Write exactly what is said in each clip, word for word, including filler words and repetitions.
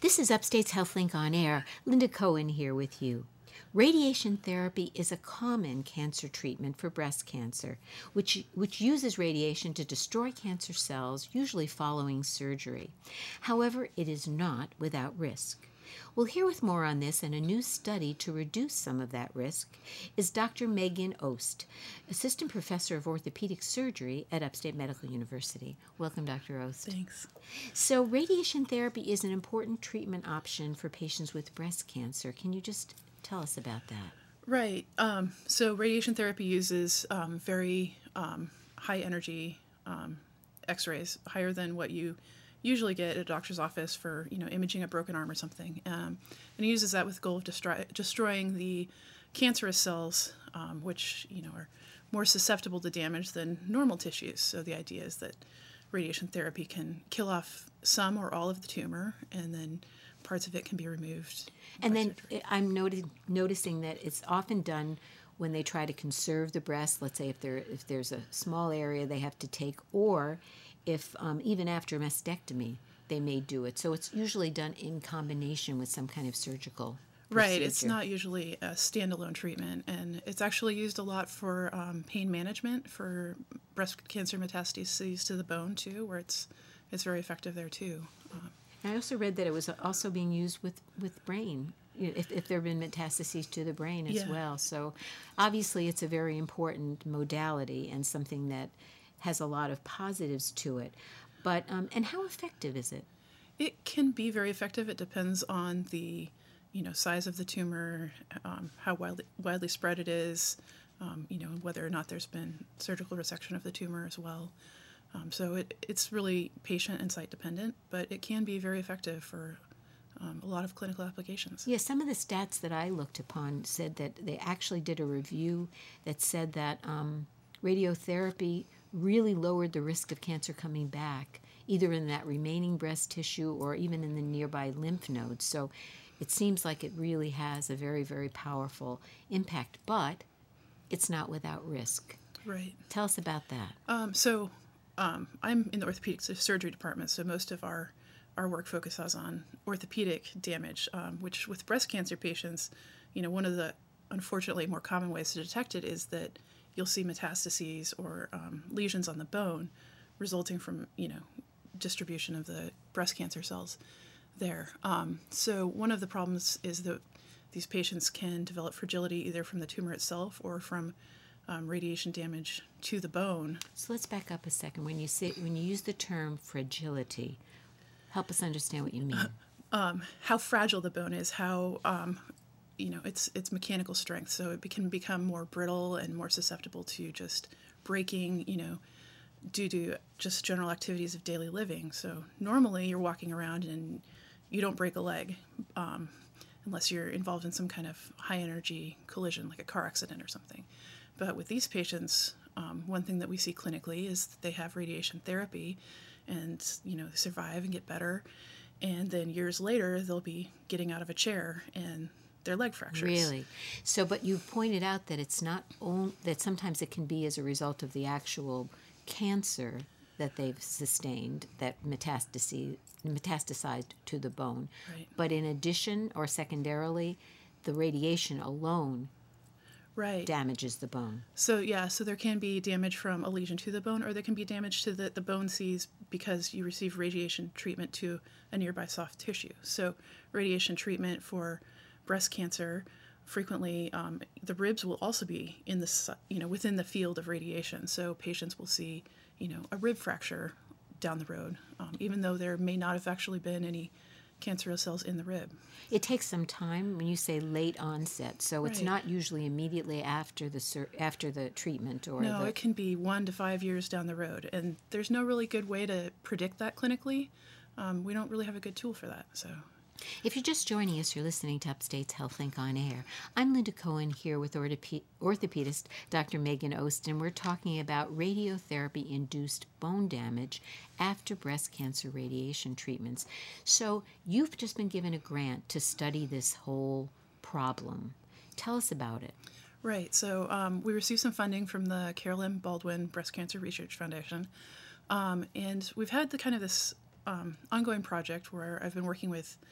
This is Upstate's HealthLink on Air. Linda Cohen here with you. Radiation therapy is a common cancer treatment for breast cancer, which, which uses radiation to destroy cancer cells, usually following surgery. However, it is not without risk. Well, here with more on this and a new study to reduce some of that risk is Doctor Megan Ost, Assistant Professor of Orthopedic Surgery at Upstate Medical University. Welcome, Doctor Ost. Thanks. So radiation therapy is an important treatment option for patients with breast cancer. Can you just tell us about that? Right. Um, so radiation therapy uses um, very um, high energy um, X-rays, higher than what you usually get at a doctor's office for, you know, imaging a broken arm or something. Um, and it uses that with the goal of destroy- destroying the cancerous cells, um, which, you know, are more susceptible to damage than normal tissues. So the idea is that radiation therapy can kill off some or all of the tumor, and then parts of it can be removed. And then surgery. I'm noti- noticing that it's often done when they try to conserve the breast. Let's say if there if there's a small area they have to take, or if um, even after mastectomy they may do it. So it's usually done in combination with some kind of surgical procedure. Right. It's not usually a standalone treatment, and it's actually used a lot for um, pain management for breast cancer metastases to the bone too, where it's it's very effective there too. Um, I also read that it was also being used with, with brain, you know, if, if there have been metastases to the brain as yeah. well. So obviously it's a very important modality and something that has a lot of positives to it. But um, and how effective is it? It can be very effective. It depends on the, you know, size of the tumor, um, how widely, widely spread it is, um, you know, whether or not there's been surgical resection of the tumor as well. Um, so it, it's really patient and site dependent, but it can be very effective for um, a lot of clinical applications. Yes, some of the stats that I looked upon said that they actually did a review that said that um, radiotherapy really lowered the risk of cancer coming back, either in that remaining breast tissue or even in the nearby lymph nodes. So it seems like it really has a very, very powerful impact, but it's not without risk. Right. Tell us about that. Um, so um, I'm in the orthopedic surgery department, so most of our, our work focuses on orthopedic damage, um, which with breast cancer patients, you know, one of the unfortunately more common ways to detect it is that you'll see metastases or um, lesions on the bone resulting from, you know, distribution of the breast cancer cells there. Um, so one of the problems is that these patients can develop fragility either from the tumor itself or from um, radiation damage to the bone. So let's back up a second. When you say when you use the term fragility, help us understand what you mean. Um, how fragile the bone is, how um, you know its its mechanical strength, so it can become more brittle and more susceptible to just breaking, you know, due to just general activities of daily living. So normally you're walking around and you don't break a leg um, unless you're involved in some kind of high energy collision, like a car accident or something. But with these patients, um, one thing that we see clinically is that they have radiation therapy and, you know, they survive and get better. And then years later, they'll be getting out of a chair and their leg fractures. Really? So, but you pointed out that it's not only, that sometimes it can be as a result of the actual cancer that they've sustained that metastasi- metastasized to the bone. Right. But in addition or secondarily, the radiation alone right. damages the bone. So yeah, so there can be damage from a lesion to the bone, or there can be damage to the, the bone sees because you receive radiation treatment to a nearby soft tissue. So radiation treatment for breast cancer, frequently um, the ribs will also be in the, you know, within the field of radiation. So patients will see, you know, a rib fracture down the road, um, even though there may not have actually been any cancerous cells in the rib. It takes some time when you say late onset, so it's Right. not usually immediately after the sur- after the treatment or No, the... it can be one to five years down the road, and there's no really good way to predict that clinically. Um, we don't really have a good tool for that, so... If you're just joining us, you're listening to Upstate's HealthLink on Air. I'm Linda Cohen here with orthope- orthopedist Doctor Megan Ost, and we're talking about radiotherapy-induced bone damage after breast cancer radiation treatments. So you've just been given a grant to study this whole problem. Tell us about it. Right. So um, we received some funding from the Carol M. Baldwin Breast Cancer Research Foundation, um, and we've had the kind of this um, ongoing project where I've been working with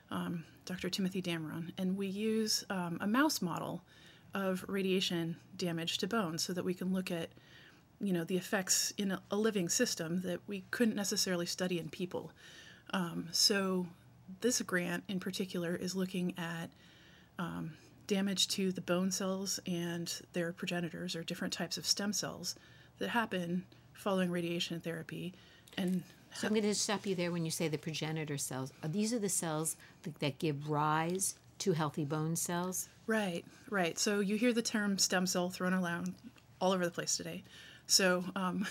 um, Doctor Timothy Dameron, and we use um, a mouse model of radiation damage to bones so that we can look at, you know, the effects in a, a living system that we couldn't necessarily study in people. Um, so this grant in particular is looking at um, damage to the bone cells and their progenitors, or different types of stem cells that happen following radiation therapy. And so I'm going to stop you there when you say the progenitor cells. Are these are the cells that, that give rise to healthy bone cells? Right, right. So you hear the term stem cell thrown around all over the place today. So um,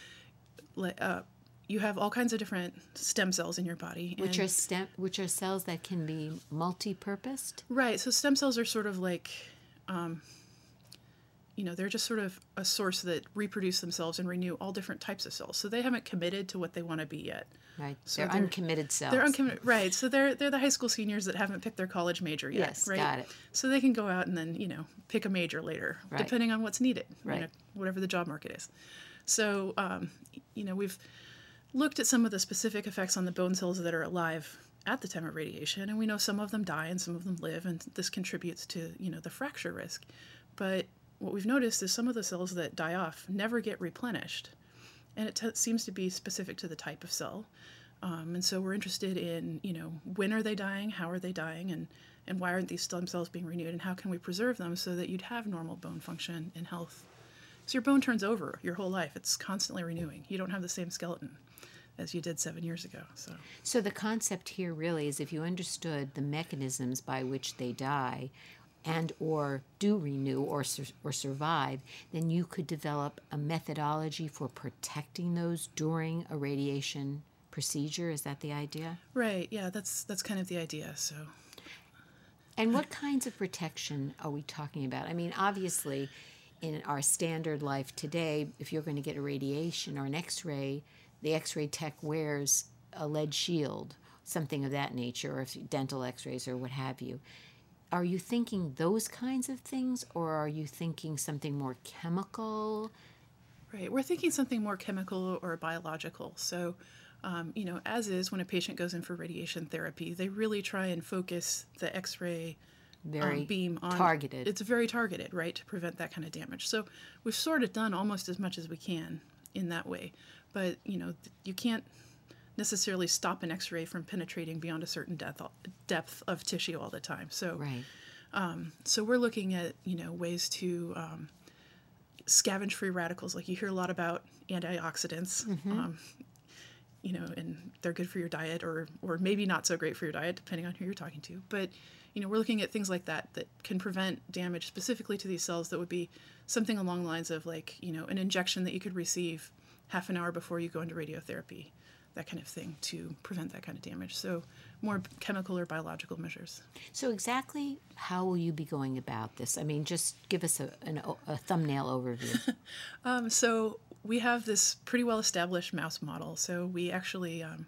uh, you have all kinds of different stem cells in your body. Which are stem, which are cells that can be multi-purposed? Right. So stem cells are sort of like, um, you know, they're just sort of a source that reproduce themselves and renew all different types of cells. So they haven't committed to what they want to be yet. Right. So they're, they're uncommitted cells. They're uncommitted. Right. So they're they're the high school seniors that haven't picked their college major yet. Yes, right? got it. So they can go out and then, you know, pick a major later, Right. depending on what's needed. Right. You know, whatever the job market is. So, um, you know, we've looked at some of the specific effects on the bone cells that are alive at the time of radiation, and we know some of them die and some of them live, and this contributes to, you know, the fracture risk. But what we've noticed is some of the cells that die off never get replenished, and it t- seems to be specific to the type of cell. Um, and so we're interested in, you know, when are they dying, how are they dying, and, and why aren't these stem cells being renewed, and how can we preserve them so that you'd have normal bone function and health. So your bone turns over your whole life. It's constantly renewing. You don't have the same skeleton as you did seven years ago. So, so the concept here really is if you understood the mechanisms by which they die and or do renew or sur- or survive, then you could develop a methodology for protecting those during a radiation procedure. Is that the idea? right, yeah, that's that's kind of the idea. So, And what kinds of protection are we talking about? I mean, obviously, in our standard life today, if you're going to get a radiation or an X-ray, the X-ray tech wears a lead shield, something of that nature, or if dental X-rays or what have you. Are you thinking those kinds of things, or are you thinking something more chemical? right, we're thinking something more chemical or biological. So, um, you know, as is when a patient goes in for radiation therapy, they really try and focus the X-ray Very um, beam on targeted. It's very targeted, right, to prevent that kind of damage. So we've sort of done almost as much as we can in that way. But, you know, you can't necessarily stop an X-ray from penetrating beyond a certain depth depth of tissue all the time. So, Right. um, so we're looking at, you know, ways to um, scavenge free radicals. Like you hear a lot about antioxidants, Mm-hmm. um, you know, and they're good for your diet, or or maybe not so great for your diet, depending on who you're talking to. But, you know, we're looking at things like that that can prevent damage specifically to these cells. That would be something along the lines of, like, you know, an injection that you could receive half an hour before you go into radiotherapy, that kind of thing, to prevent that kind of damage. So more chemical or biological measures. So exactly how will you be going about this? I mean, just give us a, an, a thumbnail overview. Um, so we have this pretty well-established mouse model. So we actually um,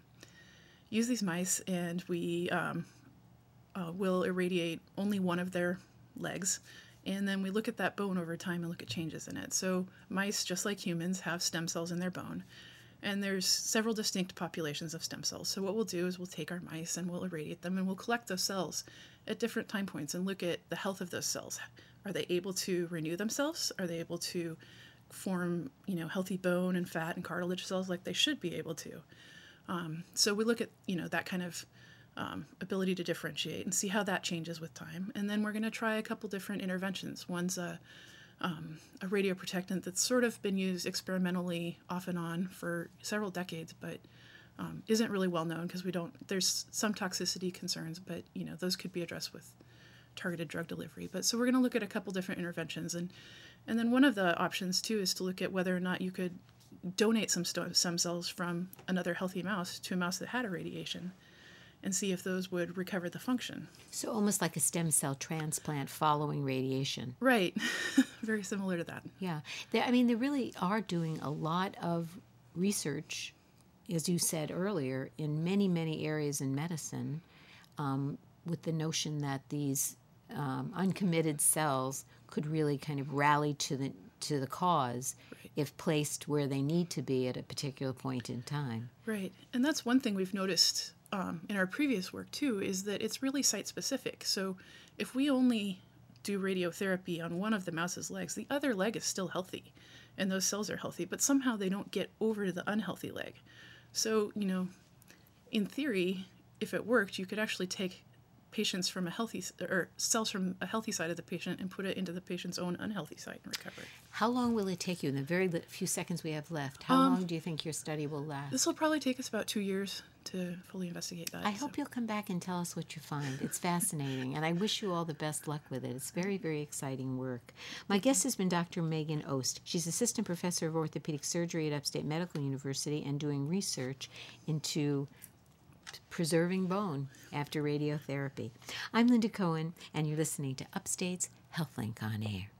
use these mice, and we um, uh, will irradiate only one of their legs. And then we look at that bone over time and look at changes in it. So mice, just like humans, have stem cells in their bone. And there's several distinct populations of stem cells. So what we'll do is we'll take our mice and we'll irradiate them, and we'll collect those cells at different time points and look at the health of those cells. Are they able to renew themselves? Are they able to form, you know, healthy bone and fat and cartilage cells like they should be able to? Um, so we look at, you know, that kind of um, ability to differentiate and see how that changes with time. And then we're going to try a couple different interventions. One's a Um, a radioprotectant that's sort of been used experimentally off and on for several decades, but um, isn't really well known because we don't, there's some toxicity concerns, but, you know, those could be addressed with targeted drug delivery. But so we're going to look at a couple different interventions. And, and then one of the options, too, is to look at whether or not you could donate some st- stem cells from another healthy mouse to a mouse that had irradiation, and see if those would recover the function. So almost like a stem cell transplant following radiation. Right. Very similar to that. Yeah. They, I mean, they really are doing a lot of research, as you said earlier, in many, many areas in medicine, um, with the notion that these um, uncommitted cells could really kind of rally to the to the cause Right. if placed where they need to be at a particular point in time. Right. And that's one thing we've noticed um, in our previous work too is that it's really site specific. So if we only do radiotherapy on one of the mouse's legs, the other leg is still healthy and those cells are healthy, but somehow they don't get over to the unhealthy leg. So, you know, in theory, if it worked, you could actually take patients from a healthy, or cells from a healthy side of the patient and put it into the patient's own unhealthy site and recover. How long will it take you in the very li- few seconds we have left? How Um, long do you think your study will last? This will probably take us about two years to fully investigate that. I so. hope you'll come back and tell us what you find. It's fascinating, and I wish you all the best luck with it. It's very, very exciting work. My guest has been Doctor Megan Ost. She's assistant professor of orthopedic surgery at Upstate Medical University and doing research into preserving bone after radiotherapy. I'm Linda Cohen, and you're listening to Upstate's HealthLink on Air.